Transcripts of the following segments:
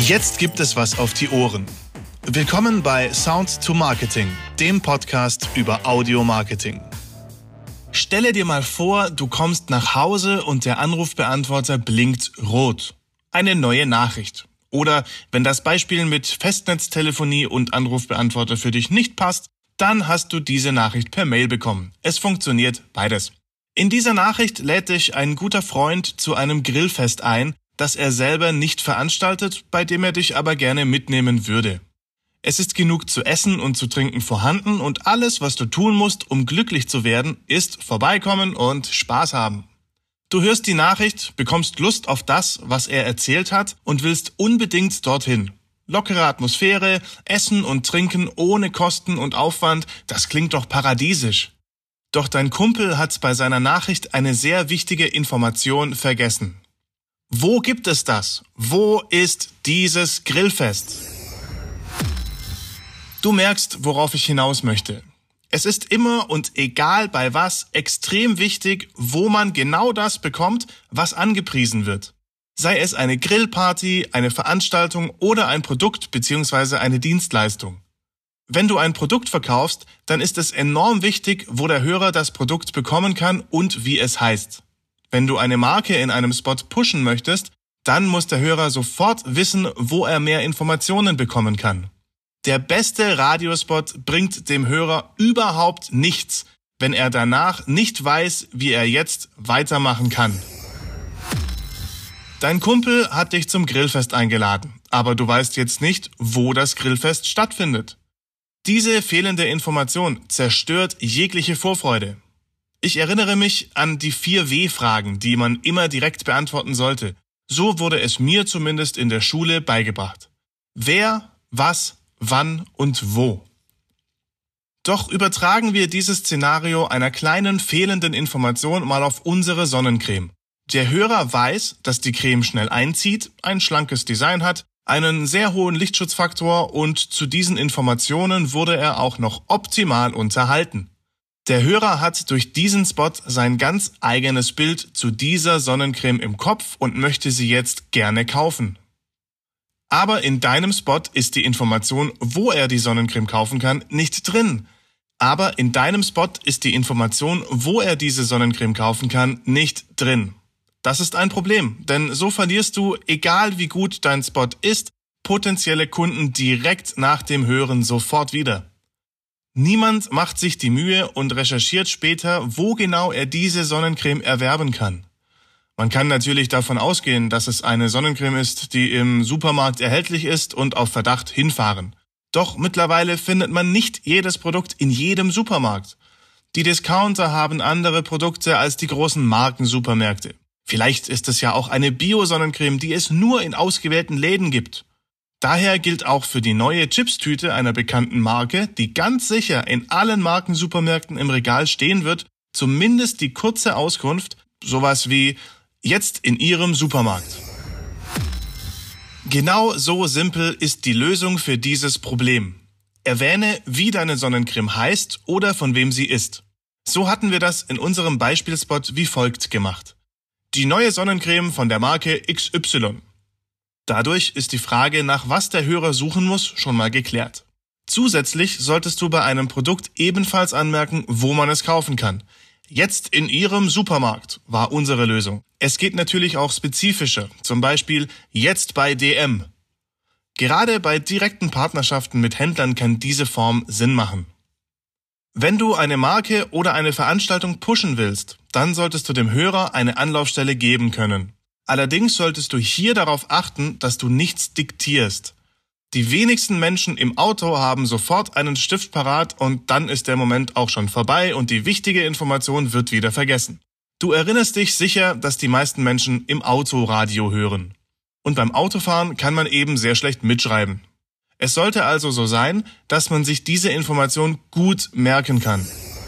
Jetzt gibt es was auf die Ohren. Willkommen bei Sound to Marketing, dem Podcast über Audio-Marketing. Stelle dir mal vor, du kommst nach Hause und der Anrufbeantworter blinkt rot. Eine neue Nachricht. Oder wenn das Beispiel mit Festnetztelefonie und Anrufbeantworter für dich nicht passt, dann hast du diese Nachricht per Mail bekommen. Es funktioniert beides. In dieser Nachricht lädt dich ein guter Freund zu einem Grillfest ein, das er selber nicht veranstaltet, bei dem er dich aber gerne mitnehmen würde. Es ist genug zu essen und zu trinken vorhanden und alles, was du tun musst, um glücklich zu werden, ist vorbeikommen und Spaß haben. Du hörst die Nachricht, bekommst Lust auf das, was er erzählt hat und willst unbedingt dorthin. Lockere Atmosphäre, Essen und Trinken ohne Kosten und Aufwand, das klingt doch paradiesisch. Doch dein Kumpel hat bei seiner Nachricht eine sehr wichtige Information vergessen. Wo gibt es das? Wo ist dieses Grillfest? Du merkst, worauf ich hinaus möchte. Es ist immer und egal bei was extrem wichtig, wo man genau das bekommt, was angepriesen wird. Sei es eine Grillparty, eine Veranstaltung oder ein Produkt bzw. eine Dienstleistung. Wenn du ein Produkt verkaufst, dann ist es enorm wichtig, wo der Hörer das Produkt bekommen kann und wie es heißt. Wenn du eine Marke in einem Spot pushen möchtest, dann muss der Hörer sofort wissen, wo er mehr Informationen bekommen kann. Der beste Radiospot bringt dem Hörer überhaupt nichts, wenn er danach nicht weiß, wie er jetzt weitermachen kann. Dein Kumpel hat dich zum Grillfest eingeladen, aber du weißt jetzt nicht, wo das Grillfest stattfindet. Diese fehlende Information zerstört jegliche Vorfreude. Ich erinnere mich an die 4 W-Fragen, die man immer direkt beantworten sollte. So wurde es mir zumindest in der Schule beigebracht. Wer, was, wann und wo. Doch übertragen wir dieses Szenario einer kleinen fehlenden Information mal auf unsere Sonnencreme. Der Hörer weiß, dass die Creme schnell einzieht, ein schlankes Design hat, einen sehr hohen Lichtschutzfaktor und zu diesen Informationen wurde er auch noch optimal unterhalten. Der Hörer hat durch diesen Spot sein ganz eigenes Bild zu dieser Sonnencreme im Kopf und möchte sie jetzt gerne kaufen. Aber in deinem Spot ist die Information, wo er die Sonnencreme kaufen kann, nicht drin. Aber in deinem Spot ist die Information, wo er diese Sonnencreme kaufen kann, nicht drin. Das ist ein Problem, denn so verlierst du, egal wie gut dein Spot ist, potenzielle Kunden direkt nach dem Hören sofort wieder. Niemand macht sich die Mühe und recherchiert später, wo genau er diese Sonnencreme erwerben kann. Man kann natürlich davon ausgehen, dass es eine Sonnencreme ist, die im Supermarkt erhältlich ist und auf Verdacht hinfahren. Doch mittlerweile findet man nicht jedes Produkt in jedem Supermarkt. Die Discounter haben andere Produkte als die großen Markensupermärkte. Vielleicht ist es ja auch eine Bio-Sonnencreme, die es nur in ausgewählten Läden gibt. Daher gilt auch für die neue Chipstüte einer bekannten Marke, die ganz sicher in allen Markensupermärkten im Regal stehen wird, zumindest die kurze Auskunft, sowas wie jetzt in Ihrem Supermarkt. Genau so simpel ist die Lösung für dieses Problem. Erwähne, wie deine Sonnencreme heißt oder von wem sie ist. So hatten wir das in unserem Beispielspot wie folgt gemacht. Die neue Sonnencreme von der Marke XY. Dadurch ist die Frage, nach was der Hörer suchen muss, schon mal geklärt. Zusätzlich solltest du bei einem Produkt ebenfalls anmerken, wo man es kaufen kann. Jetzt in Ihrem Supermarkt war unsere Lösung. Es geht natürlich auch spezifischer, zum Beispiel jetzt bei DM. Gerade bei direkten Partnerschaften mit Händlern kann diese Form Sinn machen. Wenn du eine Marke oder eine Veranstaltung pushen willst, dann solltest du dem Hörer eine Anlaufstelle geben können. Allerdings solltest du hier darauf achten, dass du nichts diktierst. Die wenigsten Menschen im Auto haben sofort einen Stift parat und dann ist der Moment auch schon vorbei und die wichtige Information wird wieder vergessen. Du erinnerst dich sicher, dass die meisten Menschen im Autoradio hören. Und beim Autofahren kann man eben sehr schlecht mitschreiben. Es sollte also so sein, dass man sich diese Information gut merken kann.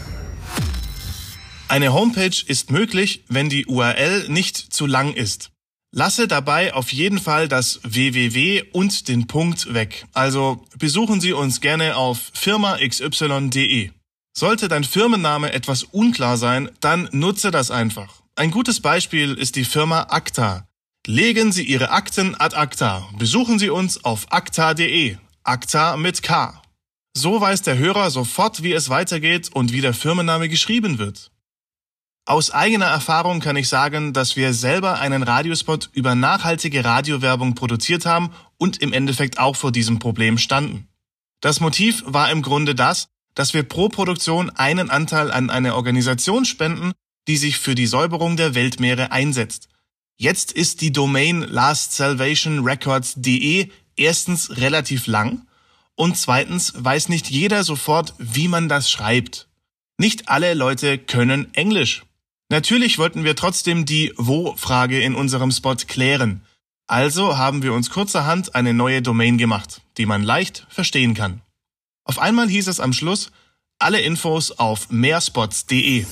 Eine Homepage ist möglich, wenn die URL nicht zu lang ist. Lasse dabei auf jeden Fall das www und den Punkt weg. Also besuchen Sie uns gerne auf firmaxy.de. Sollte dein Firmenname etwas unklar sein, dann nutze das einfach. Ein gutes Beispiel ist die Firma Acta. Legen Sie Ihre Akten ad acta. Besuchen Sie uns auf acta.de. Acta mit K. So weiß der Hörer sofort, wie es weitergeht und wie der Firmenname geschrieben wird. Aus eigener Erfahrung kann ich sagen, dass wir selber einen Radiospot über nachhaltige Radiowerbung produziert haben und im Endeffekt auch vor diesem Problem standen. Das Motiv war im Grunde das, dass wir pro Produktion einen Anteil an eine Organisation spenden, die sich für die Säuberung der Weltmeere einsetzt. Jetzt ist die Domain lastsalvationrecords.de erstens relativ lang und zweitens weiß nicht jeder sofort, wie man das schreibt. Nicht alle Leute können Englisch. Natürlich wollten wir trotzdem die Wo-Frage in unserem Spot klären. Also haben wir uns kurzerhand eine neue Domain gemacht, die man leicht verstehen kann. Auf einmal hieß es am Schluss, alle Infos auf mehrspots.de.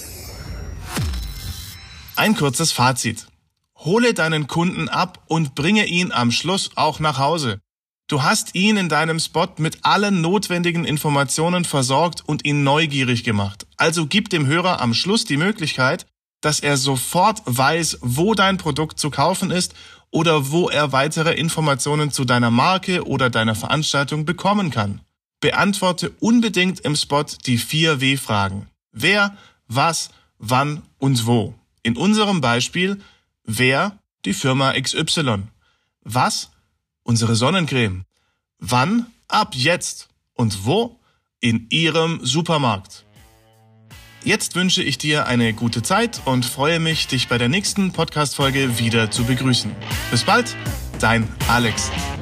Ein kurzes Fazit. Hole deinen Kunden ab und bringe ihn am Schluss auch nach Hause. Du hast ihn in deinem Spot mit allen notwendigen Informationen versorgt und ihn neugierig gemacht. Also gib dem Hörer am Schluss die Möglichkeit, dass er sofort weiß, wo dein Produkt zu kaufen ist oder wo er weitere Informationen zu deiner Marke oder deiner Veranstaltung bekommen kann. Beantworte unbedingt im Spot die 4 W-Fragen. Wer, was, wann und wo. In unserem Beispiel, wer? Die Firma XY. Was? Unsere Sonnencreme. Wann? Ab jetzt. Und wo? In Ihrem Supermarkt. Jetzt wünsche ich dir eine gute Zeit und freue mich, dich bei der nächsten Podcast-Folge wieder zu begrüßen. Bis bald, dein Alex.